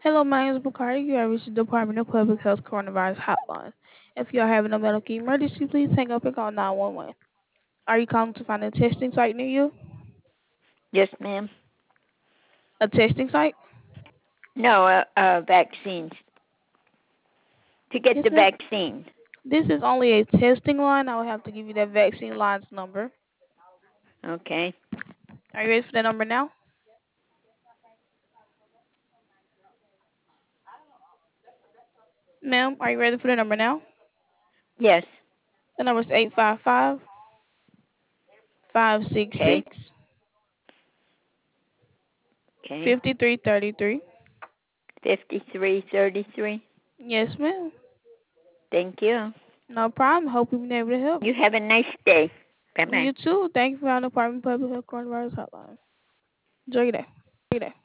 Hello, my name is Bakari. You have reached the Department of Public Health Coronavirus Hotline. If you are having a medical emergency, please hang up and call 911. Are you calling to find a testing site near you? Yes, ma'am. A testing site? No, vaccines. To get Yes, the ma'am. vaccine. This is only a testing line. I will have to give you that vaccine line's number. Okay. Are you ready for the number now? Ma'am, are you ready for the number now? Yes. The number is 855 Okay. 566 Okay. 5333. 5333. Yes, ma'am. Thank you. No problem. Hope we've been able to help. You have a nice day. Bye bye. You too. Thank you for calling the Department of Public Health Coronavirus Hotline. Enjoy your day.